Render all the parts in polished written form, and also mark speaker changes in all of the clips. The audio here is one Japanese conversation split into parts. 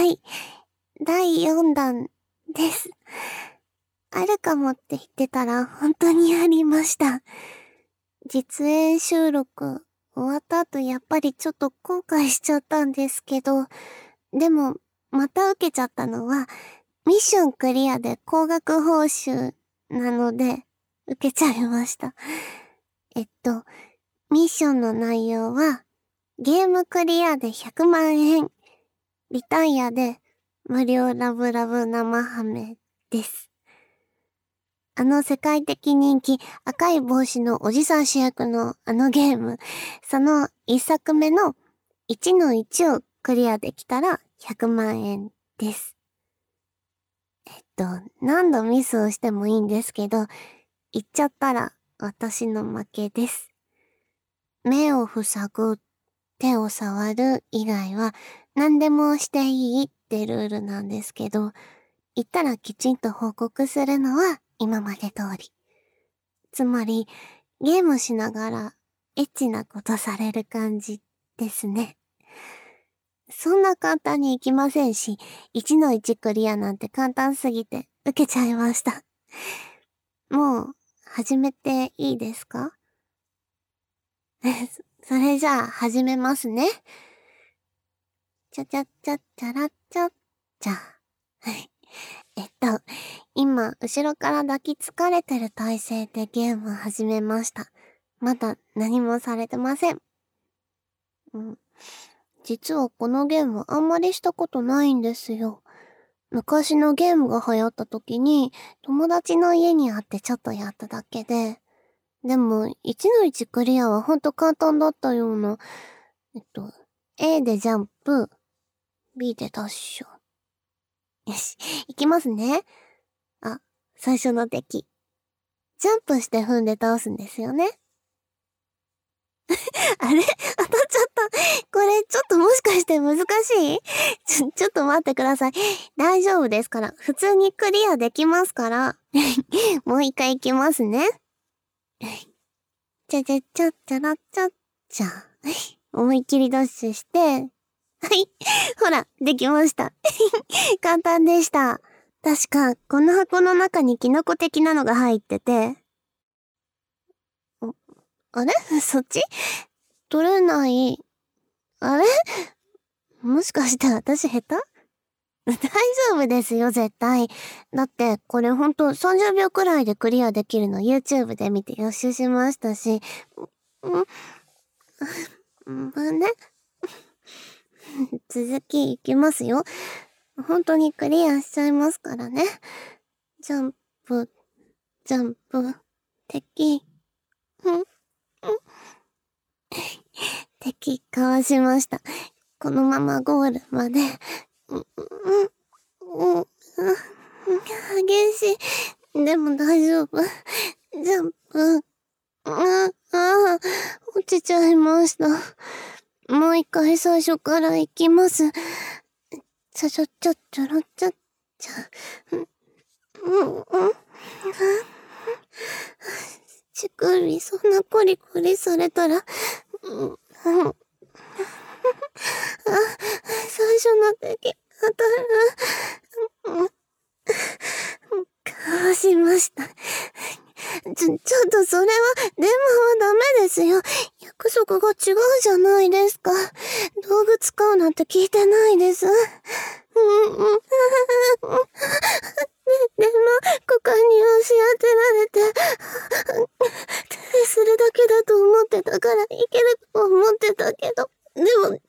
Speaker 1: はい。第4弾です。あるかもって言ってたら本当にありました。実演収録終わった後やっぱりちょっと後悔しちゃったんですけど、でもまた受けちゃったのはミッションクリアで高額報酬なので受けちゃいました。ミッションの内容はゲームクリアで100万円、リタイアで無料ラブラブ生ハメです。世界的人気赤い帽子のおじさん主役のゲーム、その1作目の1の1をクリアできたら100万円です。何度ミスをしてもいいんですけど、言っちゃったら私の負けです。目を塞ぐ、手を触る以外は何でもしていいってルールなんですけど、言ったらきちんと報告するのは今まで通り。つまり、ゲームしながらエッチなことされる感じですね。そんな簡単にいきませんし、1の1クリアなんて簡単すぎて受けちゃいました。もう、始めていいですか？それじゃあ、始めますね。ちゃちゃちゃちゃらちゃちゃ。今、後ろから抱きつかれてる体勢でゲーム始めました。まだ何もされてません。実はこのゲームあんまりしたことないんですよ。昔のゲームが流行った時に友達の家にあってちょっとやっただけで。でも、1の1クリアはほんと簡単だったような。A でジャンプ、B でダッシュ。よし、いきますね。最初の敵。ジャンプして踏んで倒すんですよね。あれ当たっちゃった。これちょっともしかして難しい？ちょっと待ってください。大丈夫ですから。普通にクリアできますから。もう一回いきますね。ちゃちゃちゃちゃらちゃちゃ。思いっきりダッシュして。はい。ほら、できました。簡単でした。確か、この箱の中にキノコ的なのが入ってて。あれ？そっち？取れない。あれ？もしかして私下手？大丈夫ですよ、絶対。だって、これほんと30秒くらいでクリアできるの YouTube で見て予習しましたし。ね。続きいきますよ。本当にクリアしちゃいますからね。ジャンプ、ジャンプ、敵、敵かわしました。このままゴールまで。激しい。でも大丈夫。ジャンプ。落ちちゃいました。もう一回最初から行きます。ちゃちゃちゃちゃらちゃちゃ。乳首そんなコリコリされたら、最初の敵当たる。かわしました。ちょっとそれは、電話はダメですよ。約束が違うじゃないですか。道具使うなんて聞いてないです。でも、股間に押し当てられて、手でするだけだと思ってたからいけると思ってたけど、でも、ク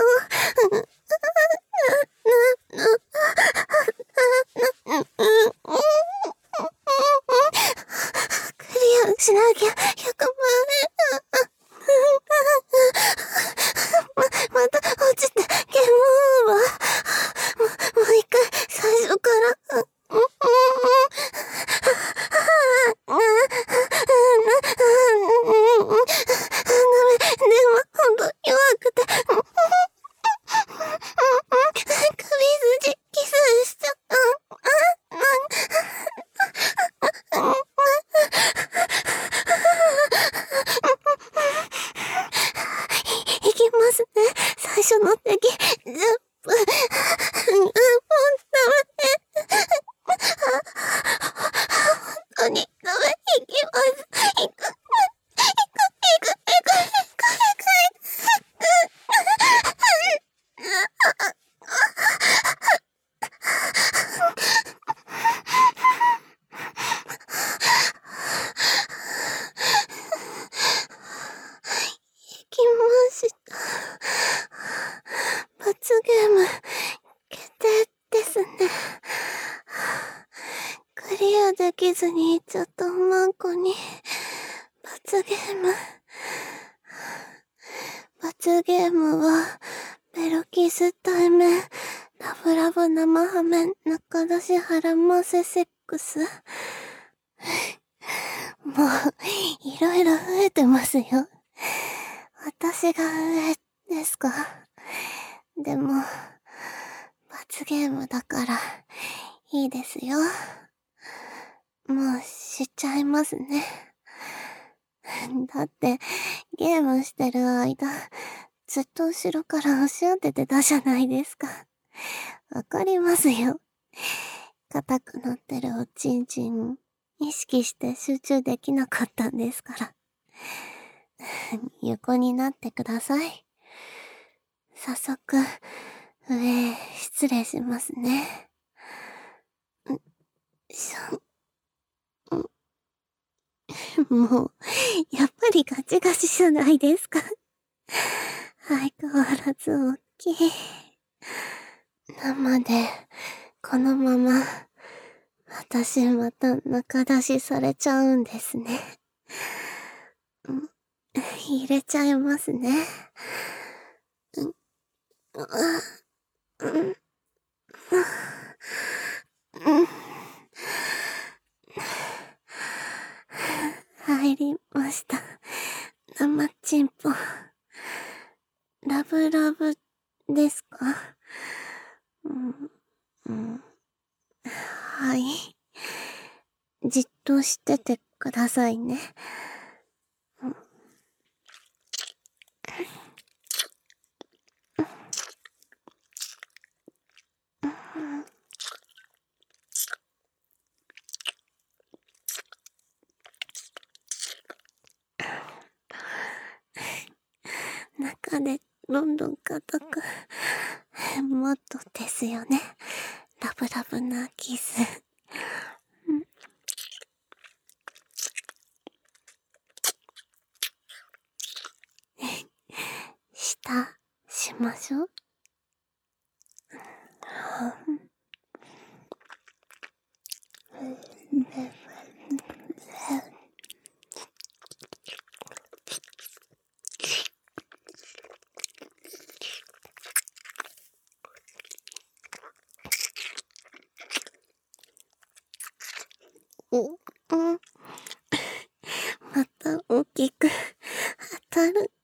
Speaker 1: リアしなきゃ100万円。また落ちてゲームオーバー。もう一回最初から。でもほんと弱ーム、決定ですね。クリアできずに行っちゃったマンコに、罰ゲーム。罰ゲームは、ベロキス対面、ラブラブ生ハメ、中出し腹マセセックス。もう、いろいろ増えてますよ。私が上ですか。でも、罰ゲームだから、いいですよ。もう、しちゃいますね。だって、ゲームしてる間、ずっと後ろから押し当ててたじゃないですか。わかりますよ。硬くなってるおちんちん、意識して集中できなかったんですから。横になってください。早速、上、失礼しますね。もう、やっぱりガチガチじゃないですか。相変わらず大きい。生で、このまま、私また中出しされちゃうんですね。入れちゃいますね。入りました。生チンポ。ラブラブですか？はい。じっとしててくださいね。中でどんどん硬く。もっとですよね。ラブラブなキス。下、しましょう。また大きく当たる。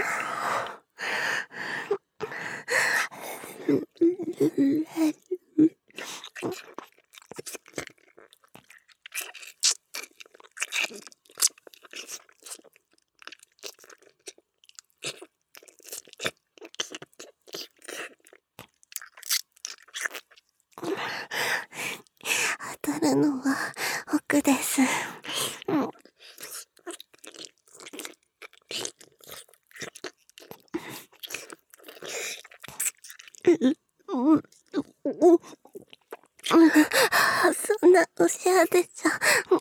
Speaker 1: 当たるのは奥です。そんな押し当てちゃ。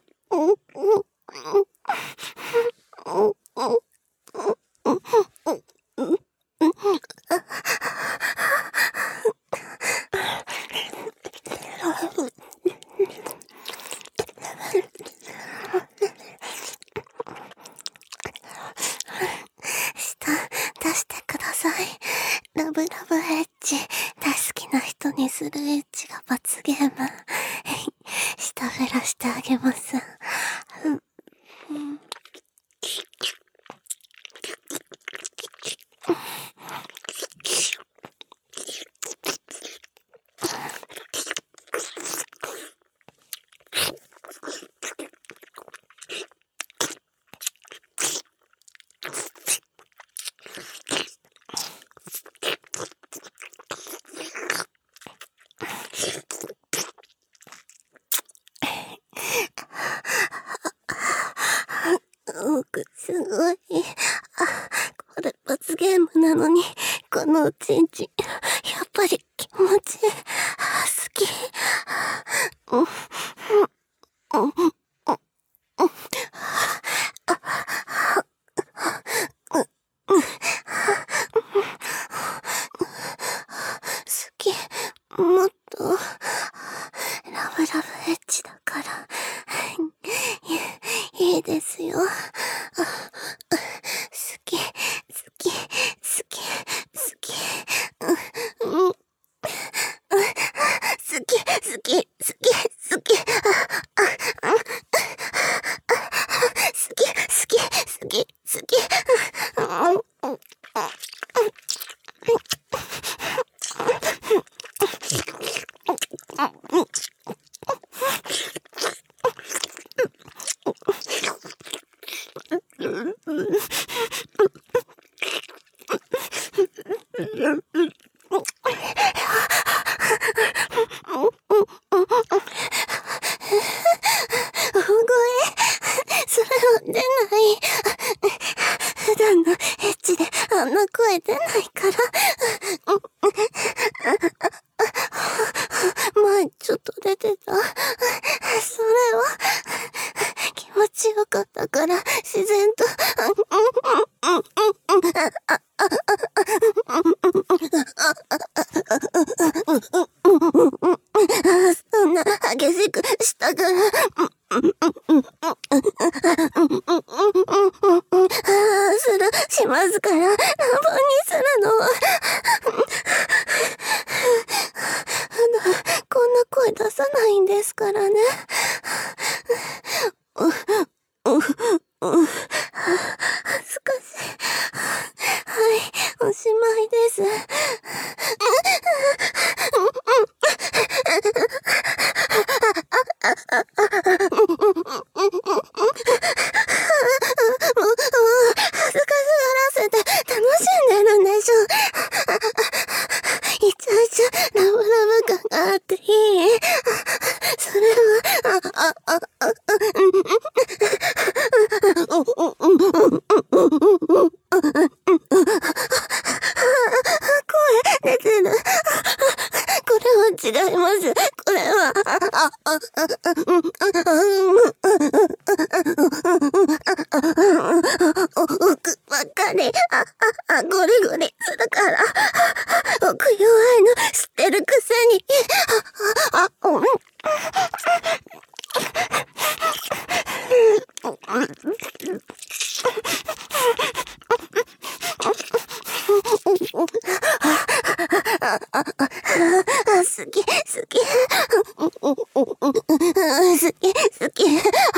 Speaker 1: 舌出してください。ラブラブエッジ。大好きな人にするエッジが罰ゲーム。舌減らしてあげます。奥すごい。これ罰ゲームなのに、このおちんちん、やっぱり気持ちいい。好き。 もっと、ラブラブエッチだから、いいですよ。好き、好き、好き、好き。好き、好き、好き、好き。好き、好き、好き、好き。大声、それは出ない。普段のエッチであんな声出ないから。前ちょっと出てた。それは気持ちよかったから自然と。そんな激しくしたから。しますから、乱暴にするのは。普段こんな声出さないんですからね。恥ずかしい。はい、おしまいです。恥ずかしがらせて楽しんでるんでしょ。イチャイチャラブラブ感があっていい。それは、声出てる。これは違います。これは、奥ばっかり、ゴリゴリするから、奥弱いの知ってるくせに、好き、好き。好き。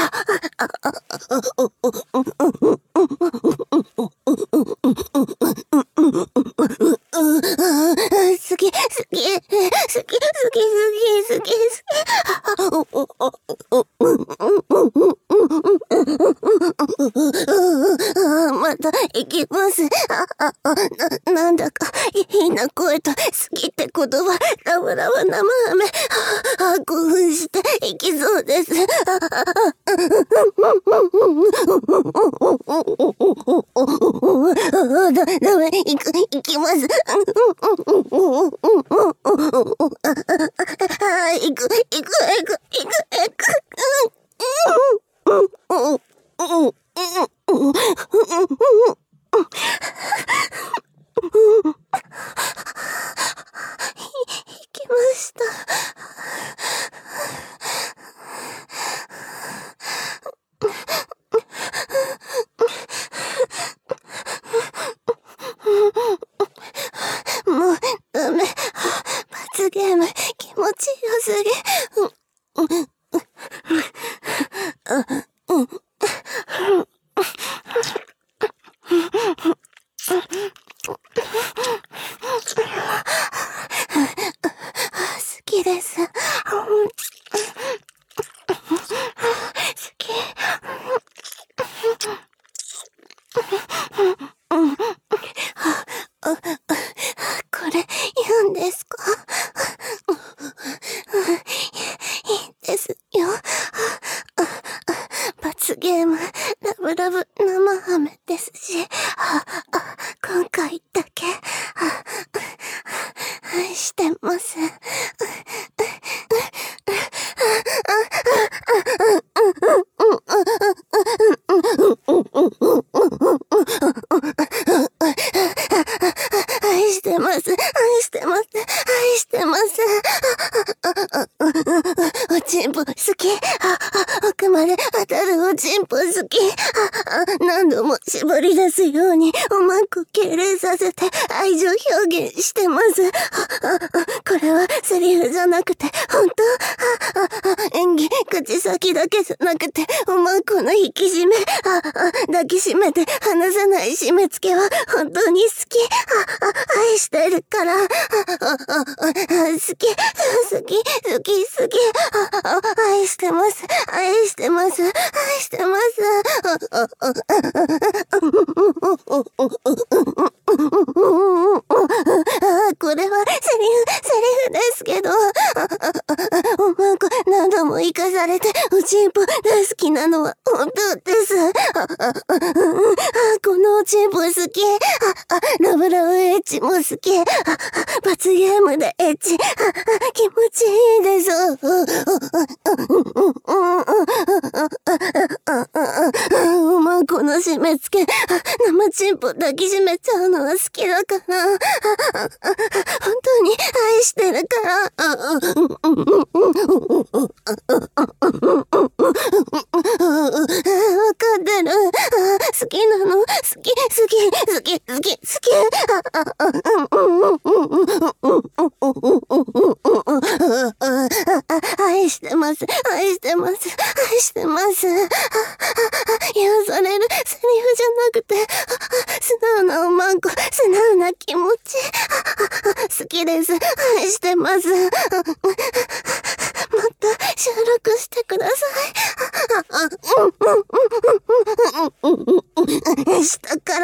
Speaker 1: また行きます。なんだか変な声と好きって言葉、ラブラブ生飴、興奮して行きそうです。ダメ、行きます。行く。行きました。もうダメ。罰ゲーム気持ちよすぎ。好きです。好き。これ言うんですか？いいですよ。罰ゲーム、ラブラブ生飴ですし、今回だけ、してます。愛してます。愛してます。愛してます。 通りですようにうまく敬礼させて愛情表現してます。これはセリフじゃなくて、本当演技、口先だけじゃなくて、うまくの引き締め、抱きしめて離さない締め付けは本当に好き。愛してるから。好き。愛してます。愛してます。愛してます。これはセリフですけど、何度も生かされて、おちんぽ大好きなのは本当です。このおちんぽ好き。ラブラブエッチも好き。罰ゲームでエッチ。気持ちいいです。この締め付け、生チンポ抱きしめちゃうのは好きだから。本当に愛してるから。わかってる。好きなの。好き。愛してます。許されるセリフじゃなくて、素直なおまんこ、素直な気持ち。好きです。愛してます。もっと収録してください。下から。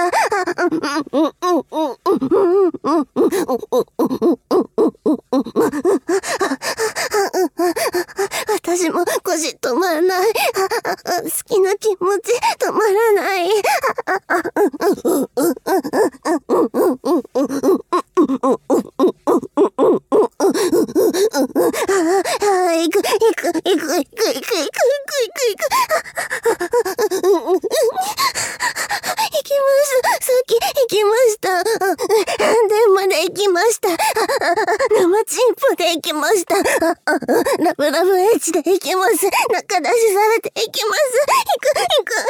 Speaker 1: 私も腰止まらない。好きな気持ち止まらない。行く。行きました。電話で行きました。生チンポで行きました。ラブラブエッジで行きます。中出しされて行きます。行く。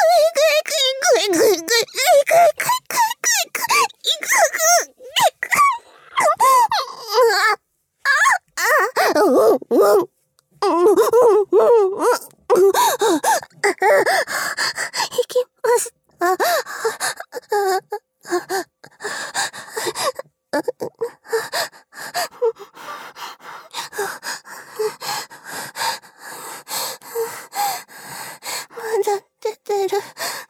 Speaker 1: 行きました。まだ出てる。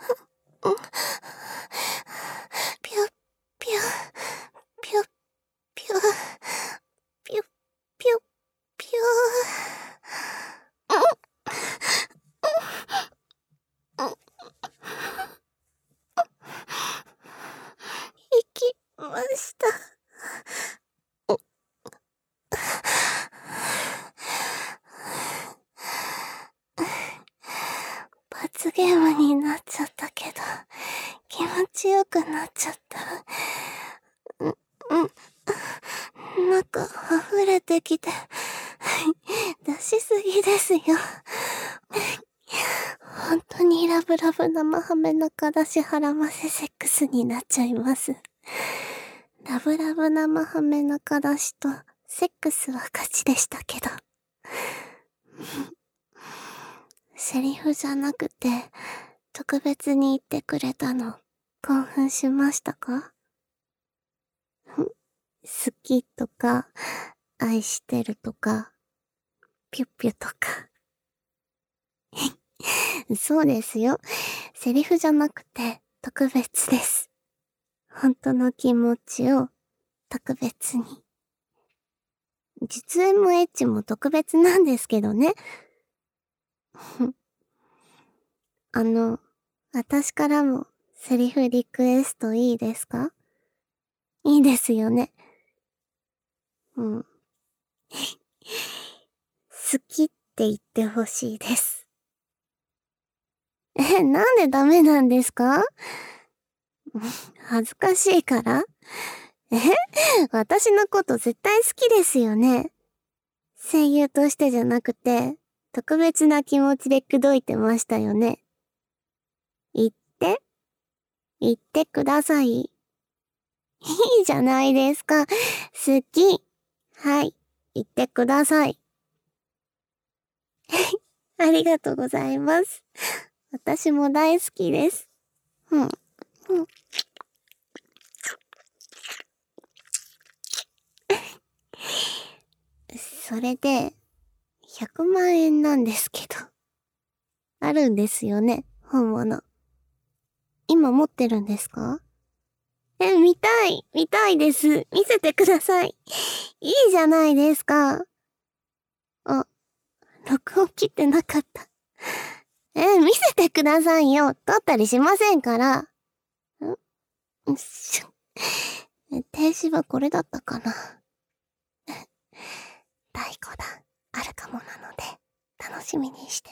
Speaker 1: ぴょ。行きました。罰ゲームになっちゃったけど、気持ちよくなっちゃった。なんか溢れてきて、出しすぎですよ。本当にラブラブ生ハメ中出し腹ませセックスになっちゃいます。ラブラブ生ハメ中出しとセックスは勝ちでしたけど。セリフじゃなくて、特別に言ってくれたの、興奮しましたか？好きとか、愛してるとか、ピュッピュとか。そうですよ。セリフじゃなくて、特別です。本当の気持ちを、特別に。実演もエッチも特別なんですけどね。私からもセリフリクエストいいですか？いいですよね。好きって言ってほしいです。なんでダメなんですか？恥ずかしいから？私のこと絶対好きですよね。声優としてじゃなくて、特別な気持ちで口説いてましたよね。言って。 言ってください。いいじゃないですか。好き。はい。言ってください。ありがとうございます。私も大好きです。うん。うん。それで、100万円なんですけど。あるんですよね、本物。今持ってるんですか？見たいです。見せてください。いいじゃないですか。あ、録音切ってなかった。見せてくださいよ。撮ったりしませんから。停止はこれだったかな。太鼓だ。あるかもなので、楽しみにして